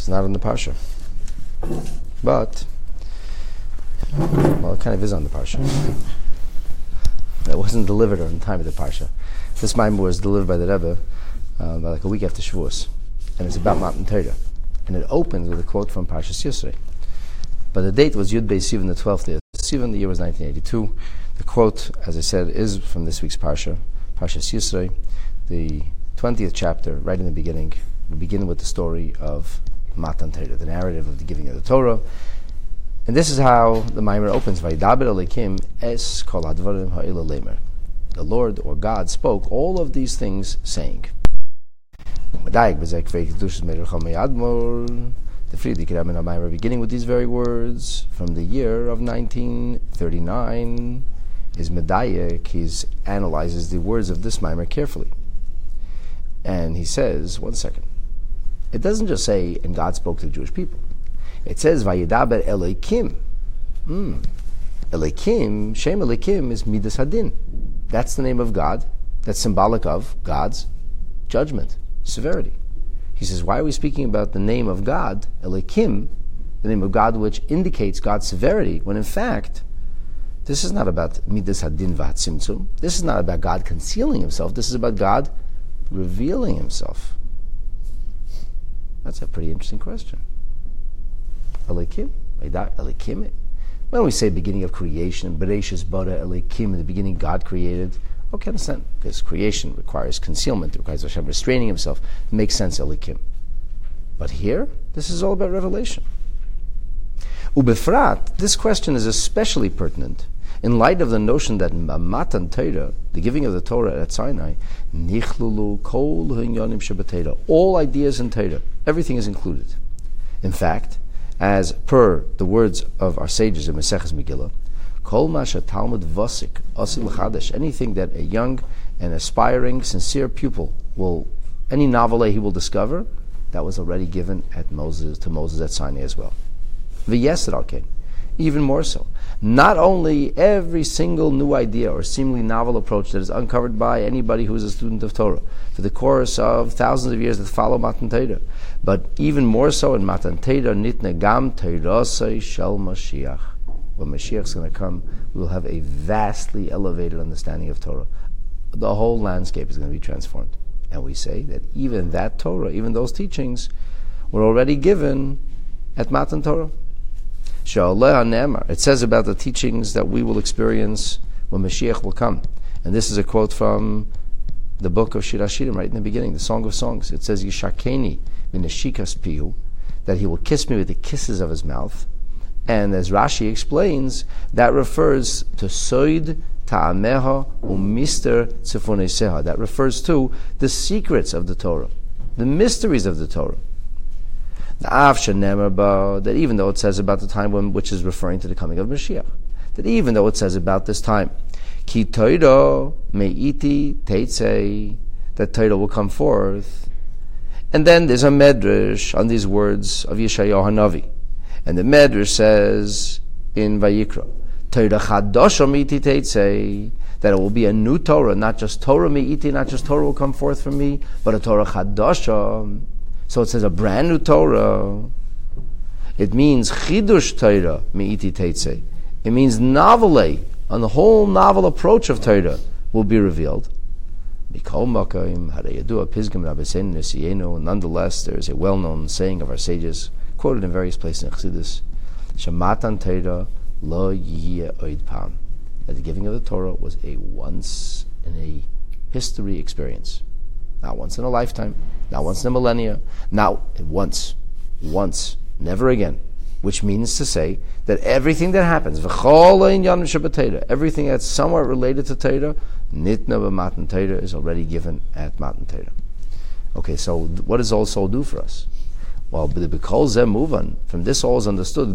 It's not in the Parsha. But, well, it kind of is on the Parsha. It wasn't delivered on the time of the Parsha. This Maimon was delivered by the Rebbe like a week after Shavuos. And it's about Matan Torah. And it opens with a quote from Parshas Yisrei. But the date was Yud Beis Sivan, the 12th day of Sivan, the year was 1982. The quote, as I said, is from this week's Parsha, Parshas Yisrei, the 20th chapter, right in the beginning. We begin with the story of Matan Torah, the narrative of the giving of the Torah. And this is how the Maimer opens, Vayidaber Elokim es kol hadvarim ha'ila lemer. The Lord, or God, spoke all of these things, saying, the Frierdiker Rebbe Maimer, beginning with these very words, from the year of 1939, is Medayek. He analyzes the words of this Maimer carefully. And he says, one second, it doesn't just say, and God spoke to the Jewish people. It says, Vayidaber Elokim. Elokim, Shem Elokim is Midas Hadin. That's the name of God. That's symbolic of God's judgment, severity. He says, why are we speaking about the name of God, Elokim, the name of God which indicates God's severity, when in fact, this is not about Midas Hadin V'Hatzimtzum. This is not about God concealing himself. This is about God revealing himself. That's a pretty interesting question. Elokim? Elokim? When we say beginning of creation, Bereshis bara Elokim, in the beginning God created, okay, understand, because creation requires concealment, it requires Hashem restraining himself. It makes sense, Elokim. But here, this is all about revelation. Ubefrat, this question is especially pertinent in light of the notion that Matan Torah, the giving of the Torah at Sinai, Nichlulu kol hinyanim shebeTorah, all ideas in Torah, everything is included. In fact, as per the words of our sages in Maseches Megillah, Kol Masha Talmud Vasik Asil Chadesh, anything that a young and aspiring, sincere pupil will, any novelty he will discover, that was already given to Moses at Sinai as well. V'yesed al ken, even more so. Not only every single new idea or seemingly novel approach that is uncovered by anybody who is a student of Torah for the course of thousands of years that follow Matan Torah, but even more so in Matan Torah, Nitne Gam Teirasei Shel Mashiach. When Mashiach is going to come, we will have a vastly elevated understanding of Torah. The whole landscape is going to be transformed. And we say that even that Torah, even those teachings, were already given at Matan Torah. It says about the teachings that we will experience when Mashiach will come. And this is a quote from the book of Shir HaShirim, right in the beginning, the Song of Songs. It says, Yishakeni minashikas pihu, that he will kiss me with the kisses of his mouth. And as Rashi explains, that refers to Soid Ta'ameha Umister Tzifoneseha. That refers to the secrets of the Torah, the mysteries of the Torah. That even though it says about the time which is referring to the coming of Mashiach, that even though it says about this time, Ki Torah Me'iti Teitzei, that Torah will come forth. And then there's a medrash on these words of Yeshayahu Hanavi. And the medrash says in Vayikra, Torah Chadasha Me'iti Teitzei, that it will be a new Torah, not just Torah Me'iti, not just Torah will come forth from me, but a Torah Chadasha. So it says a brand new Torah. It means Chidush Torah Me'iti Teitzei. It means novelty, on the whole novel approach of Torah will be revealed. Nonetheless, there is a well-known saying of our sages, quoted in various places in Chassidus, Shematan Torah lo yiyeh oid pam, that the giving of the Torah was a once in a history experience. Not once in a lifetime, not once in a millennia, not once, never again. Which means to say that everything that happens, everything that's somewhat related to Torah, nitna b'matan Torah, is already given at Matan Torah. Okay, so what does all soul do for us? Well, from this all is understood.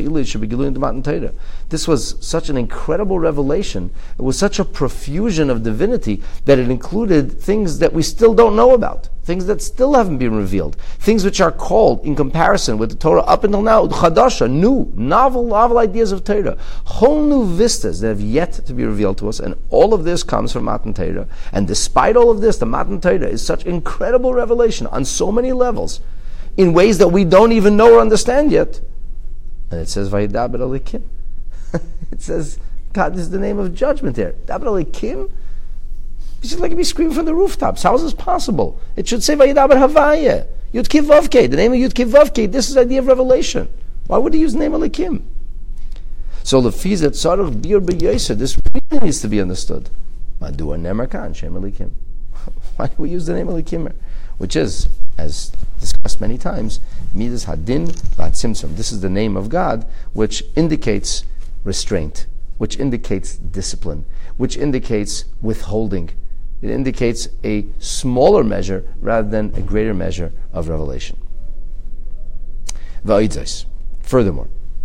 This was such an incredible revelation. It was such a profusion of divinity that it included things that we still don't know about, things that still haven't been revealed, things which are called, in comparison with the Torah up until now, chadasha, new, novel ideas of Torah, whole new vistas that have yet to be revealed to us, and all of this comes from Matan Torah. And despite all of this, the Matan Torah is such incredible revelation on so many levels. in ways that we don't even know or understand yet. And it says, Vayidaber Elikim. It says, God, this is the name of judgment there. Daber Elikim? It's just like be screaming from the rooftops. How is this possible? It should say Vayidaber Havaya. Yud Kiv Vavke. The name of Yud Kiv Vavke. This is the idea of revelation. Why would he use the name Elikim? So Lefizet Tzarech Bir B'Yoser. This really needs to be understood. Madua Nemer Kan Shem Elikim. Why do we use the name Elikim? Which is, as discussed many times, Midas Hadin V'Hatzimtzum. This is the name of God, which indicates restraint, which indicates discipline, which indicates withholding. It indicates a smaller measure rather than a greater measure of revelation. V'Oidzos. Furthermore,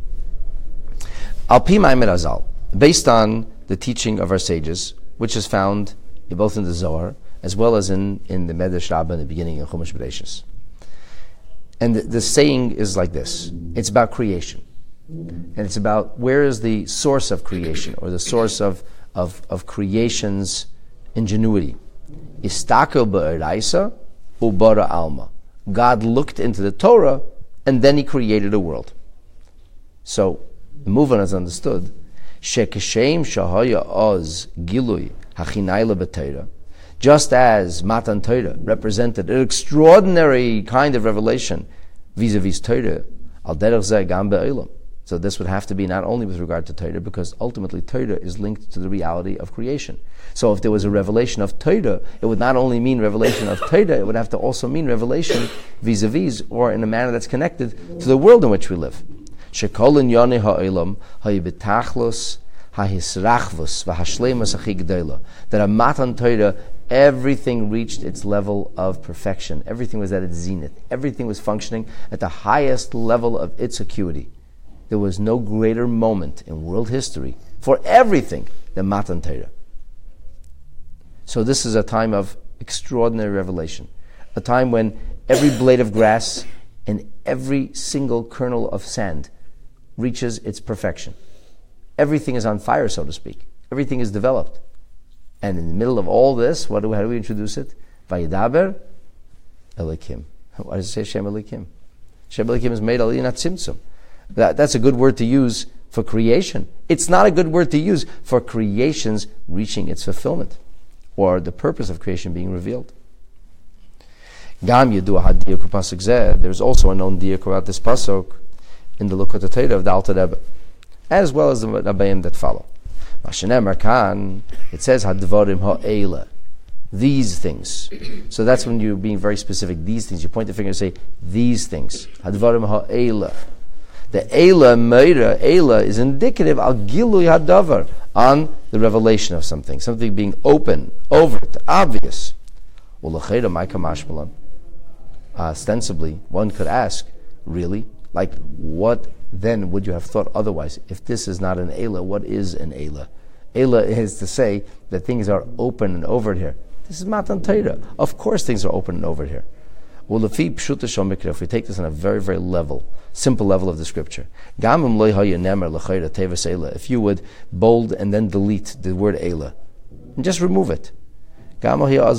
Al Pi Maimer Azal, based on the teaching of our sages, which is found both in the Zohar as well as in the Medrash Rabbah in the beginning of Chumash Bereshis. And the saying is like this. It's about creation. And it's about where is the source of creation, or the source of creation's ingenuity. Istakel ba'eraisa ubara alma. God looked into the Torah and then he created a world. So the movement is understood. Shekeshem shahaya oz gilui hachinayla b'Torah. Just as Matan Torah represented an extraordinary kind of revelation vis-a-vis Torah, al derech zeh gam be'olam. So this would have to be not only with regard to Torah, because ultimately Torah is linked to the reality of creation. So if there was a revelation of Torah, it would not only mean revelation of Torah, it would have to also mean revelation vis-a-vis, or in a manner that's connected to the world in which we live. Shekol in yonei ha'olam ha'yibetachlos ha'hisrachvus v'hashleimus achi g'dayla. That a Matan Torah, everything reached its level of perfection. Everything was at its zenith. Everything was functioning at the highest level of its acuity. There was no greater moment in world history for everything than Matan Torah. So this is a time of extraordinary revelation. A time when every blade of grass and every single kernel of sand reaches its perfection. Everything is on fire, so to speak. Everything is developed. And in the middle of all this, how do we introduce it? Vayidaber Elikim. Why does it say Shem Elikim? Shem Elikim is made Aliyah, not Tzimtzum. That's a good word to use for creation. It's not a good word to use for creation's reaching its fulfillment, or the purpose of creation being revealed. Gam Yedua HaDiyuk Pasuk Zeh. There's also a known diyuk about this pasuk in the Likutei Torah of the Alter Rebbe, as well as the Rabbeim that follow. Mashenemar Kan, it says Hadvarim Ha'ela, these things. So that's when you're being very specific. These things. You point the finger and say these things. Hadvarim Ha'ela. The Eila Meira, Eila is indicative al Gilui Hadavar, on the revelation of something being open, overt, obvious. Ostensibly, one could ask, really? Like, what then would you have thought otherwise? If this is not an Eila, what is an Eila? Eila is to say that things are open and overt here. This is Matan Torah. Of course things are open and overt here. Well, if we take this on a very, very simple level of the scripture, if you would bold and then delete the word Eila, and just remove it, we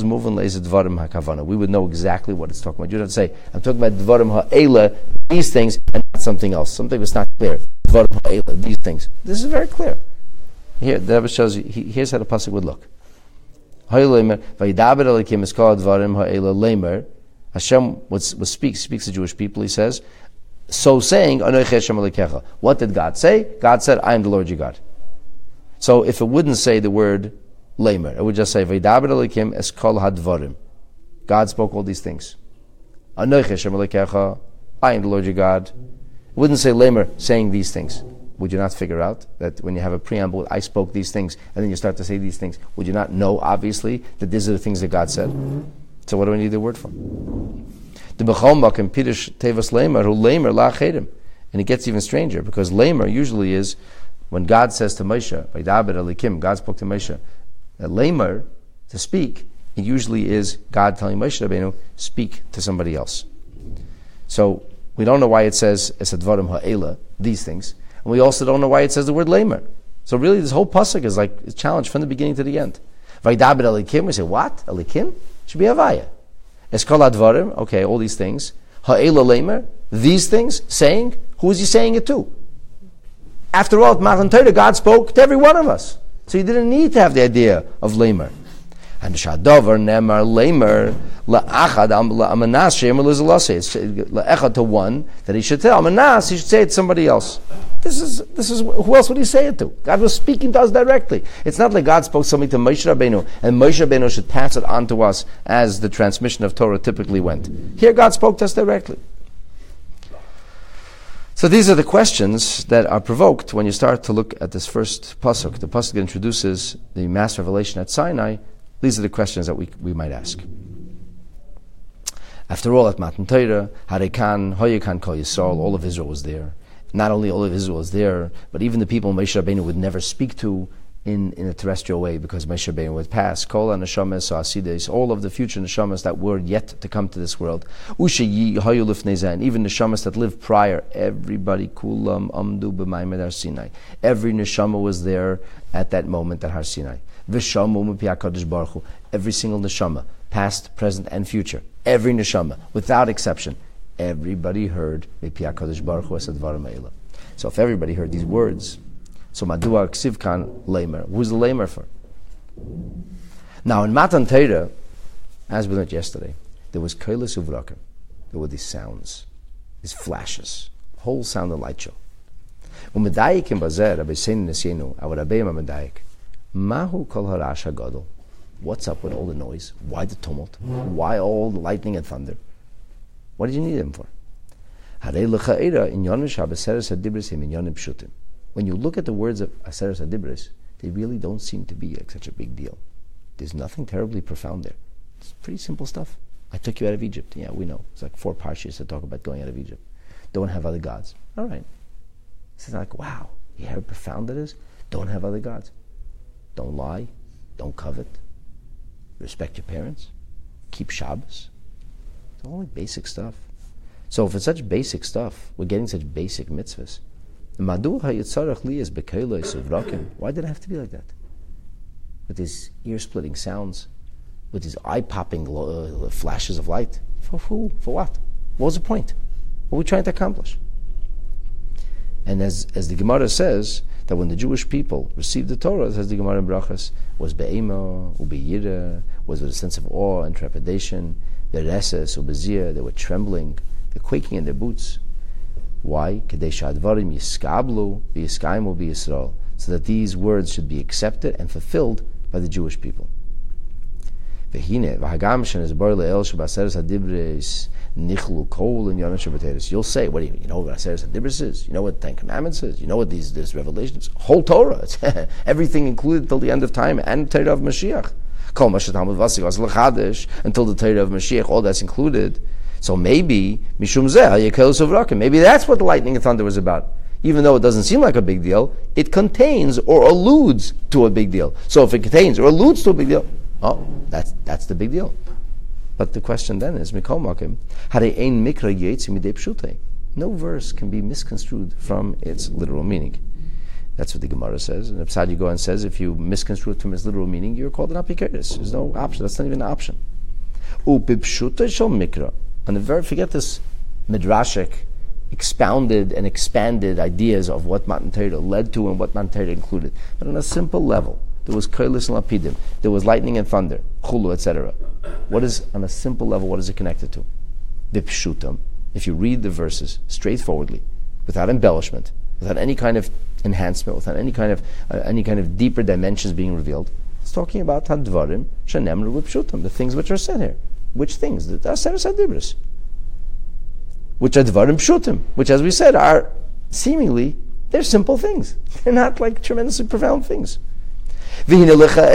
would know exactly what it's talking about. You don't say, I'm talking about Dvarim Ha'ela, these things, and not something else. Something that's not clear. Dvarim Ha'ela, these things. This is very clear. Here, the Rebbe shows you, here's how the pasuk would look. Vayidaber Elikim is called Dvarim Ha'ela Leimer. Hashem speaks to Jewish people. He says, so saying, what did God say? God said, I am the Lord your God. So if it wouldn't say the word Lamer, it would just say, Vaydaber Elikim es kol hadvarim. God spoke all these things. I am the Lord your God. It wouldn't say Lamer saying these things. Would you not figure out that when you have a preamble, I spoke these things, and then you start to say these things, would you not know, obviously, that these are the things that God said? So what do I need the word for? The Bechol in Pirush Tevas Lamer, who Lamer la chedim. And it gets even stranger, because Lamer usually is, when God says to Moshe, Vaydaber Elikim, God spoke to Moshe, Lamer, to speak, it usually is God telling Moshe Rabbeinu, speak to somebody else. So we don't know why it says Esadvarim Ha'ela, these things, and we also don't know why it says the word Lamer. So really this whole pasuk is like a challenge from the beginning to the end. Vaydaber Elikim, we say, what? Elikim? Should be Havaya. Eskol Advarim, okay, all these things. Ha'ela lemer, these things, saying, who is he saying it to? After all, at Matan Torah, God spoke to every one of us. So you didn't need to have the idea of lemer. And Shadavar Nemar Lamer La'achad Amanas Shemer Lizalase. It's La'echad to one that he should tell. Amanas, he should say it to somebody else. This is who else would he say it to? God was speaking to us directly. It's not like God spoke something to Moshe Rabbeinu, and Moshe Rabbeinu should pass it on to us as the transmission of Torah typically went. Here God spoke to us directly. So these are the questions that are provoked when you start to look at this first pasuk. The pasuk that introduces the mass revelation at Sinai. These are the questions that we might ask. After all, at Matan Torah, Harekan, Hoyekan, Kol Yisrael, all of Israel was there. Not only all of Israel was there, but even the people Moshe Rabbeinu would never speak to in a terrestrial way, because Moshe Rabbeinu would pass. Kol HaNeshamas, Asides, all of the future Neshamas that were yet to come to this world. Ushayi, Hayu Lifnei, and even Neshamas that lived prior. Everybody, Kulam, Amdu, B'Maimed Har Sinai. Every Neshama was there at that moment at Har Sinai. V'shamu M'pi HaKadosh Baruch Hu. Every single Neshama, past, present, and future. Every Neshama, without exception. Everybody heard M'pi HaKadosh Baruch Hu as Advarim Ha'ila. So if everybody heard these words, so Madua Ksivkan Lamer. Who's the Lamer for? Now in Matan Torah, as we learned yesterday, there was Koilis Uvrakim. There were these sounds, these flashes, whole sound and light show. Umedayik in Bazer, Rabbi Seinu Nesienu, our Rabbi Medayik. Mahu Kol Harash HaGadol. What's up with all the noise? Why the tumult? Why all the lightning and thunder? What did you need them for? Harei L'Cha'ira in Yonush HaBeseres HaDibris Him in Yonim Pshutim. When you look at the words of Aseres HaDibris, they really don't seem to be like such a big deal. There's nothing terribly profound there. It's pretty simple stuff. I took you out of Egypt. Yeah, we know. It's like 4 parshas that talk about going out of Egypt. Don't have other gods. All right. It's like, wow, you hear how profound that is? Don't have other gods. Don't lie. Don't covet. Respect your parents. Keep Shabbos. It's all like basic stuff. So if it's such basic stuff, we're getting such basic mitzvahs. Why did it have to be like that? With these ear-splitting sounds, with these eye-popping flashes of light. For who? For what? What was the point? What were we trying to accomplish? And as the Gemara says, that when the Jewish people received the Torah, says the Gemara in Brachas, was be'ema, u'be'yira, was with a sense of awe and trepidation, be'reses, u'bezir, they were trembling, they're quaking in their boots. Why? So that these words should be accepted and fulfilled by the Jewish people. You'll say, what do you mean? You know what Aseres HaDibros is? You know what Ten Commandments is? You know what this Revelation is? Whole Torah. It's everything included till the end of time, and Torah of Mashiach. Until the Torah of Mashiach, all that's included. So maybe Mishum Zeh Yekel Suvrakim. Maybe that's what the lightning and thunder was about. Even though it doesn't seem like a big deal, it contains or alludes to a big deal. So if it contains or alludes to a big deal, that's the big deal. But the question then is, Mikol Makim, Harei Ein Mikra Yetzi Midei Pshutei. No verse can be misconstrued from its literal meaning. That's what the Gemara says. And Psad Yugoan says, if you misconstrue it from its literal meaning, you're called an apikeris. There's no option. That's not even an option. Upipshutei Shel Mikra. And forget this midrashic, expounded and expanded ideas of what Matan Torah led to and what Matan Torah included. But on a simple level, there was koilis and lapidim, there was lightning and thunder, chulu, etc. What is, on a simple level, what is it connected to? Vipshutam. If you read the verses straightforwardly, without embellishment, without any kind of enhancement, without any kind of deeper dimensions being revealed, it's talking about hadvarim shenemru vipshutam, the things which are said here. Which things? The Aseres HaDibros. Which are Dvarim Pshutim, which, as we said, are seemingly, they're simple things. They're not like tremendously profound things. Maybe we could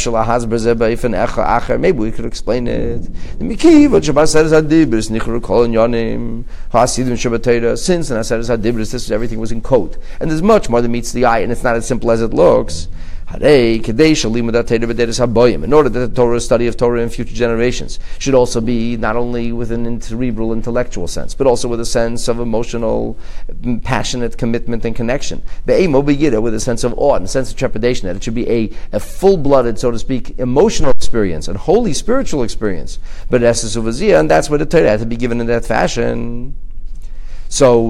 explain it. Since in Aseres HaDibros, everything was in code. And there's much more that meets the eye, and it's not as simple as it looks. In order that the Torah study of Torah in future generations should also be not only with an cerebral, intellectual sense, but also with a sense of emotional, passionate commitment and connection. With a sense of awe and a sense of trepidation, that it should be a full-blooded, so to speak, emotional experience and holy spiritual experience. But and that's where the Torah had to be given in that fashion. So,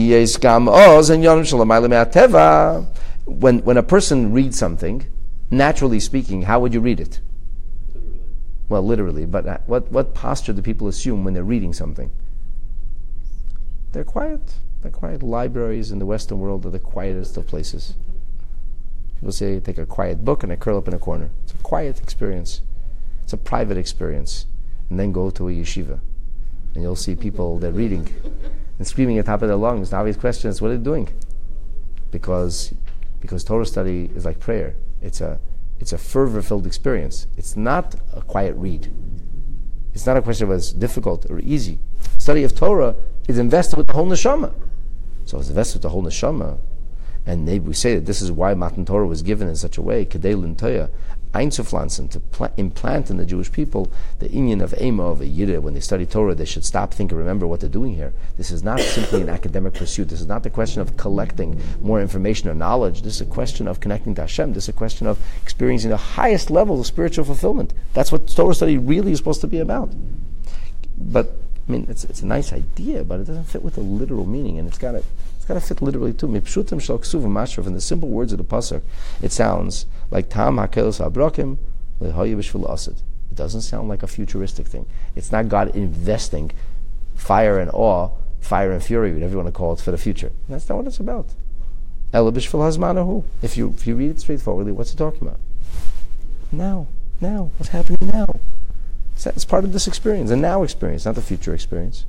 when a person reads something, naturally speaking, how would you read it? Literally. Well, literally, but what posture do people assume when they're reading something? They're quiet. They're quiet. Libraries in the Western world are the quietest of places. People say, take a quiet book and I curl up in a corner. It's a quiet experience. It's a private experience. And then go to a yeshiva. And you'll see people, they're reading and screaming at the top of their lungs. The obvious question is, what are they doing? Because Torah study is like prayer. It's a fervor-filled experience. It's not a quiet read. It's not a question of whether it's difficult or easy. Study of Torah is invested with the whole neshama. So it's invested with the whole neshama. And maybe we say that this is why Matan Torah was given in such a way, Kedei Lintoya, einzupflanzen, to implant in the Jewish people the inyan of Ema, of a Yiddah. When they study Torah, they should stop, think, and remember what they're doing here. This is not simply an academic pursuit. This is not the question of collecting more information or knowledge. This is a question of connecting to Hashem. This is a question of experiencing the highest level of spiritual fulfillment. That's what Torah study really is supposed to be about. But, I mean, it's a nice idea, but it doesn't fit with the literal meaning, and it's got to fit literally too. Mipshutim shel ksuv u'mashrav. In the simple words of the pasuk, it sounds like tam hakelos ha'brakim lehayu b'shvil asid. It doesn't sound like a futuristic thing. It's not God investing fire and awe, fire and fury, whatever you want to call it, for the future. That's not what it's about. Ela b'shvil hazmanahu. If you read it straightforwardly, what's it talking about? Now, what's happening now? It's part of this experience, the now experience, not the future experience.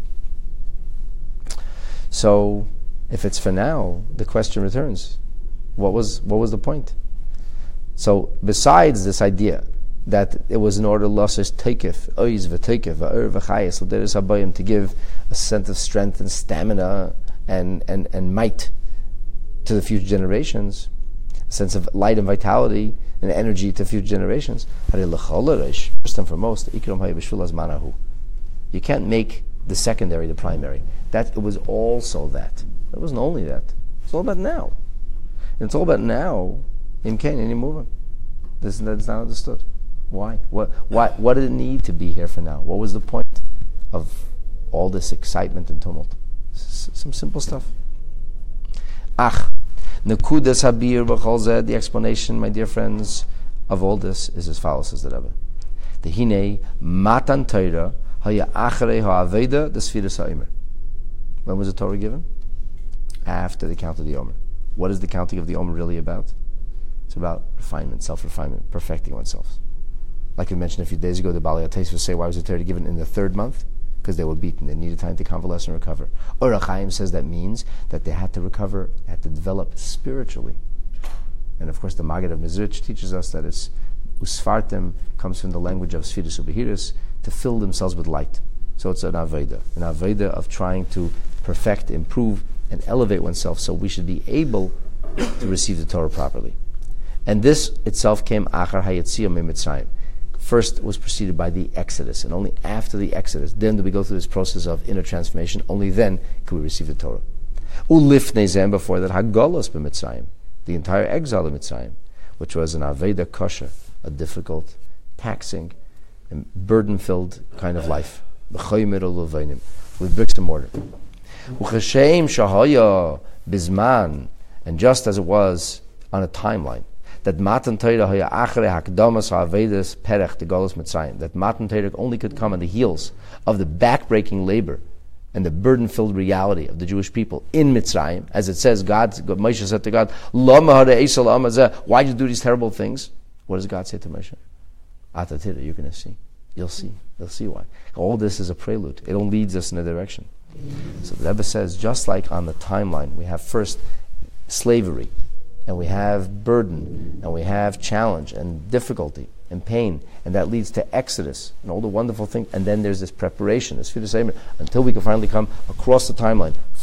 So, if it's for now, the question returns: what was the point? So, besides this idea that it was in order losses teikif, oiz v'teikif, v'er v'chayis, l'deres habayim, to give a sense of strength and stamina and might to the future generations, a sense of light and vitality and energy to future generations. First and foremost, you can't make the secondary the primary. That it was also that. It wasn't only that. It's all about now. And it's all about now. In Cain, any movement. That's not understood. Why? What did it need to be here for now? What was the point of all this excitement and tumult? Some simple stuff. Nekudas habir b'cholzeh. The explanation, my dear friends, of all this is as follows, says the Rebbe. The hine matan Torah haya achrei ha'aveda the sfiras ha'omer. When was the Torah given? After the count of the Omer. What is the counting of the Omer really about? It's about refinement, self-refinement, perfecting oneself. Like we mentioned a few days ago, the Balei HaTosfos say, why was the Torah given in the third month? Because they were beaten. They needed time to convalesce and recover. Orach Chaim says that means that they had to recover, had to develop spiritually. And of course, the Maggid of Mezritch teaches us that it's usfartim, comes from the language of Sfiras Ubehiris, to fill themselves with light. So it's an Aveda of trying to perfect, improve, and elevate oneself, so we should be able to receive the Torah properly. And this itself came Achar Hayetziyah Mitzrayim. First was preceded by the Exodus, and only after the Exodus, then do we go through this process of inner transformation. Only then can we receive the Torah. Ulifnei zem, before that, Hagalos b'Mitzrayim, the entire exile of Mitzrayim, which was an Aveda Kosher, a difficult, taxing, and burden-filled kind of life, with bricks and mortar. Uchashem shahaya bizman, and just as it was on a timeline, that Matan Torah haya achrei hakdamas ha'avedas perech the Galus Mitzrayim, that Matan Torah only could come on the heels of the backbreaking labor and the burden-filled reality of the Jewish people in Mitzrayim, as it says, Moshe said to God, Lama hara eisel amazeh, why did you do these terrible things? What does God say to Moshe? Atatira, you're going to see. You'll see. You'll see why. All this is a prelude. It all leads us in a direction. So the Rebbe says, just like on the timeline, we have first slavery, and we have burden, and we have challenge, and difficulty, and pain, and that leads to Exodus, and all the wonderful things, and then there's this preparation, this Fidas Eimer, until we can finally come across the timeline,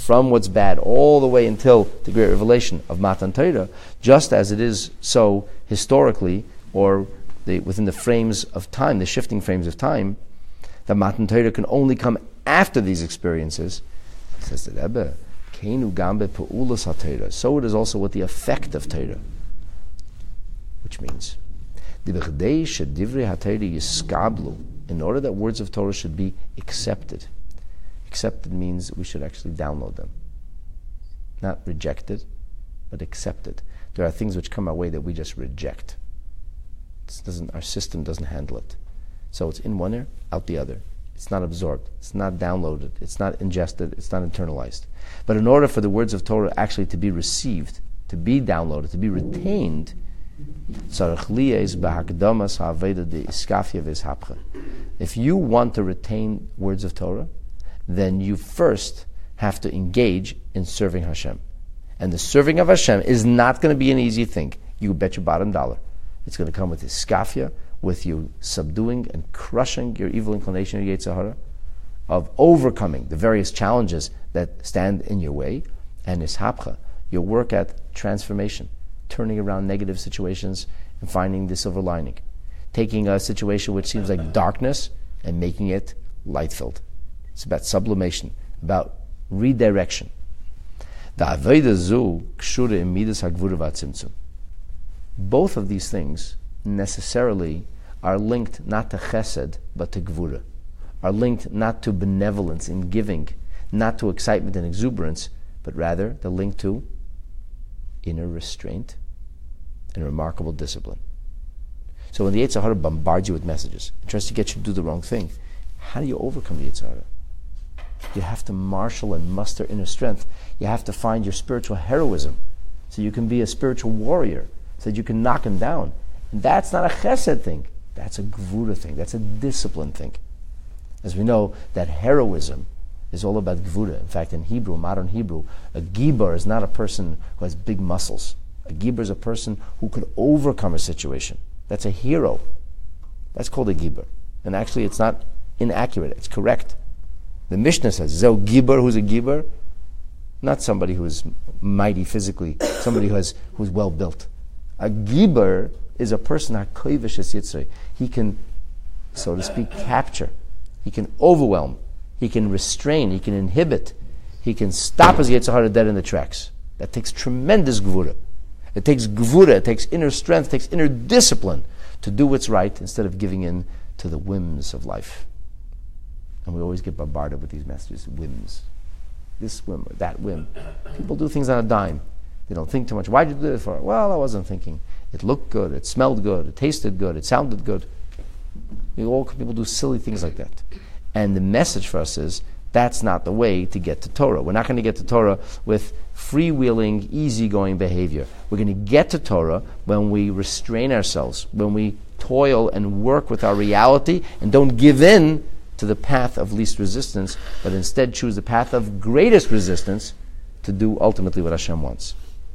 from what's bad all the way until the great revelation of Matan Torah, just as it is so historically, or within the frames of time, the shifting frames of time, that Matan Torah can only come after these experiences. Says the Rebbe, Keinu gambe pe'ulas ha-Torah. So it is also with the effect of Torah, which means in order that words of Torah should be accepted. Accepted means we should actually download them. Not rejected, but accepted. There are things which come our way that we just reject. Our system doesn't handle it. So it's in one ear, out the other. It's not absorbed. It's not downloaded. It's not ingested. It's not internalized. But in order for the words of Torah actually to be received, to be downloaded, to be retained, if you want to retain words of Torah, then you first have to engage in serving Hashem. And the serving of Hashem is not going to be an easy thing. You bet your bottom dollar. It's going to come with iskafia, with you subduing and crushing your evil inclination, your Yetzer Hara, of overcoming the various challenges that stand in your way, and ishapcha, your work at transformation, turning around negative situations and finding the silver lining, taking a situation which seems like darkness and making it light-filled. It's about sublimation, about redirection. Both of these things necessarily are linked not to chesed, but to gvura, are linked not to benevolence in giving, not to excitement and exuberance, but rather they're linked to inner restraint and remarkable discipline. So when the Yetzer Hara bombards you with messages and tries to get you to do the wrong thing, how do you overcome the Yetzer Hara? You have to marshal and muster inner strength. You have to find your spiritual heroism so you can be a spiritual warrior, so that you can knock him down. And that's not a chesed thing. That's a gvura thing. That's a discipline thing. As we know, that heroism is all about gvura. In fact, in Hebrew, modern Hebrew, a gibar is not a person who has big muscles. A gibar is a person who could overcome a situation. That's a hero. That's called a gibar. And actually, it's not inaccurate. It's correct. The Mishnah says, Zeu gibar, who's a gibar? Not somebody who is mighty physically, somebody who's well built. A gibar is a person, hakoivish es yitzrei. He can, so to speak, capture. He can overwhelm. He can restrain. He can inhibit. He can stop his Yetzer Hara dead in the tracks. That takes tremendous gvura. It takes gvura, it takes inner strength, it takes inner discipline to do what's right instead of giving in to the whims of life. And we always get bombarded with these messages, whims. This whim or that whim. People do things on a dime. They don't think too much. Why'd you do it for? Well, I wasn't thinking. It looked good, it smelled good, it tasted good, it sounded good. People do silly things like that. And the message for us is, that's not the way to get to Torah. We're not going to get to Torah with freewheeling, easygoing behavior. We're going to get to Torah when we restrain ourselves, when we toil and work with our reality and don't give in to the path of least resistance, but instead choose the path of greatest resistance to do ultimately what Hashem wants.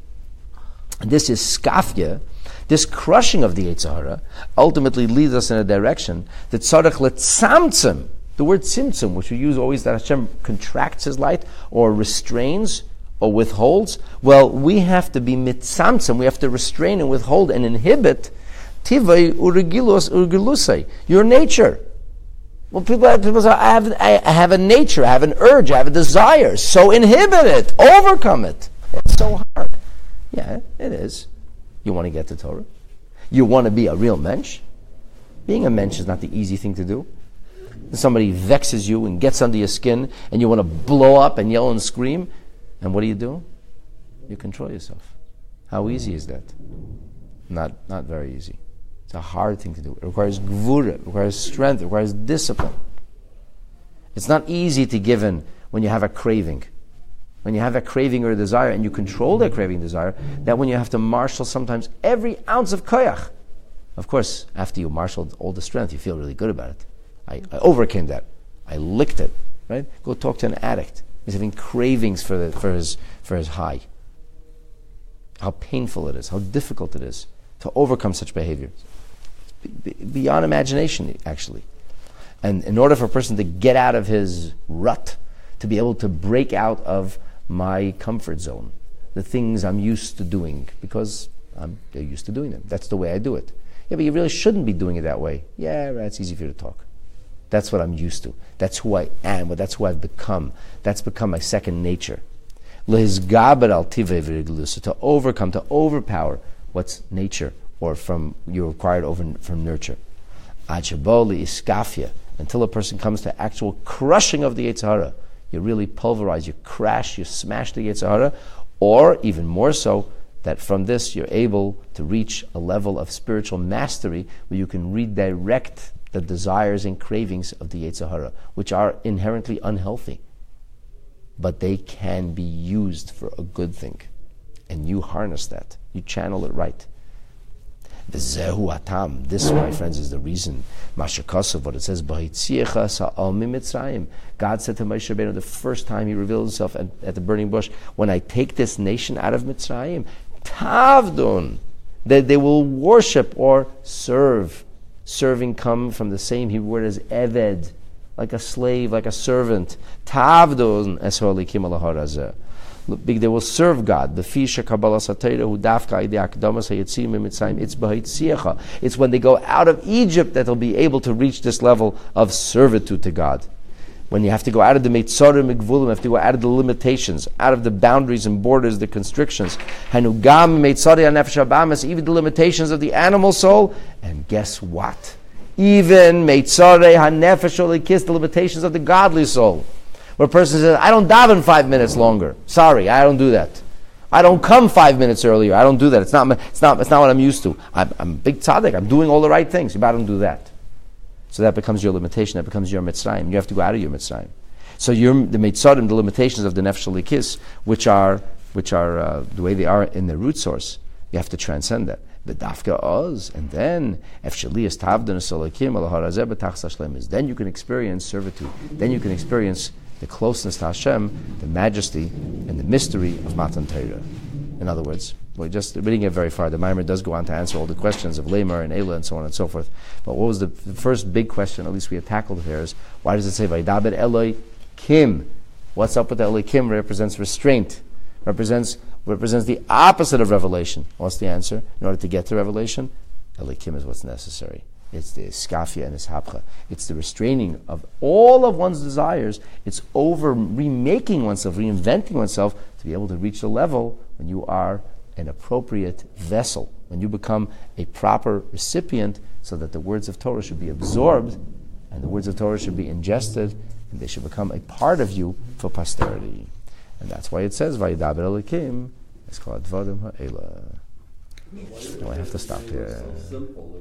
And this is skafya, this crushing of the Yetzer Hara, ultimately leads us in a direction that tzarech letzamtzem, the word tzimtzum, which we use always that Hashem contracts His light or restrains or withholds, well, we have to be mitzamtzem, we have to restrain and withhold and inhibit tivay urgilusay, your nature. Well, people say, I have a nature, I have an urge, I have a desire, so inhibit it, overcome it. It's so hard. Yeah, it is. You want to get to Torah? You want to be a real mensch? Being a mensch is not the easy thing to do. Somebody vexes you and gets under your skin and you want to blow up and yell and scream. And what do? You control yourself. How easy is that? Not very easy. It's a hard thing to do. It requires gvura, it requires strength, it requires discipline. It's not easy to give in when you have a craving. When you have a craving or a desire and you control that craving and desire, that when you have to marshal sometimes every ounce of koyach. Of course, after you marshaled all the strength, you feel really good about it. I overcame that. I licked it. Right? Go talk to an addict. He's having cravings for his high. How painful it is, how difficult it is to overcome such behavior. Beyond imagination, actually. And in order for a person to get out of his rut, to be able to break out of my comfort zone, the things I'm used to doing, because they're used to doing them. That's the way I do it. Yeah, but you really shouldn't be doing it that way. Yeah, that's easy for you to talk. That's what I'm used to. That's who I am. That's who I've become. That's become my second nature. To overcome, to overpower what's nature, or you're required from nurture. Until a person comes to actual crushing of the Yetzer Hara. You really pulverize, you crash, you smash the Yetzer Hara, or even more so, that from this you're able to reach a level of spiritual mastery where you can redirect the desires and cravings of the Yetzer Hara, which are inherently unhealthy. But they can be used for a good thing. And you harness that. You channel it right. This, my friends, is the reason. What it says, God said to Moshe Rabbeinu the first time he revealed himself at the burning bush, when I take this nation out of Mitzrayim, Tavdun, that they will worship or serve. Serving come from the same Hebrew word as Eved, like a slave, like a servant. Tavdun esor likim alahar hazeh. They will serve God. The fisha kabbalah satayra hu dafka ide akdamas hayitzim mitzrayim. It's b'hayitziacha. It's when they go out of Egypt that they'll be able to reach this level of servitude to God. When you have to go out of the meitzarim migvulim, you have to go out of the limitations, out of the boundaries and borders, the constrictions. Hanugam meitzari hanefesh habamas, even the limitations of the animal soul. And guess what? Even meitzari hanefesh olikis, the limitations of the godly soul. Where a person says, I don't daven 5 minutes longer. Sorry, I don't do that. I don't come 5 minutes earlier. I don't do that. It's not what I'm used to. I'm big tzaddik. I'm doing all the right things. But I don't do that. So that becomes your limitation. That becomes your Mitzrayim. You have to go out of your Mitzrayim. So the Mitzrayim, the limitations of the Nefesh Halikis, which are the way they are in the root source, you have to transcend that. The Dafka Oz, and then then you can experience servitude. Then you can experience the closeness to Hashem, the majesty, and the mystery of Matan Torah. In other words, we're just reading it very far. The Maimer does go on to answer all the questions of Lamar and Elah and so on and so forth. But what was the first big question, at least we had tackled here, is why does it say Vaydaber Eloi Kim? What's up with the Eloi Kim? Represents restraint. Represents the opposite of revelation. What's the answer? In order to get to revelation, Eloi Kim is what's necessary. It's the skafia and ishapcha. It's the restraining of all of one's desires. It's over remaking oneself, reinventing oneself to be able to reach the level when you are an appropriate vessel, when you become a proper recipient, so that the words of Torah should be absorbed and the words of Torah should be ingested and they should become a part of you for posterity. And that's why it says, Vayidaber Elokim, it's called Dvarim Ha'ela. Now I have to stop here.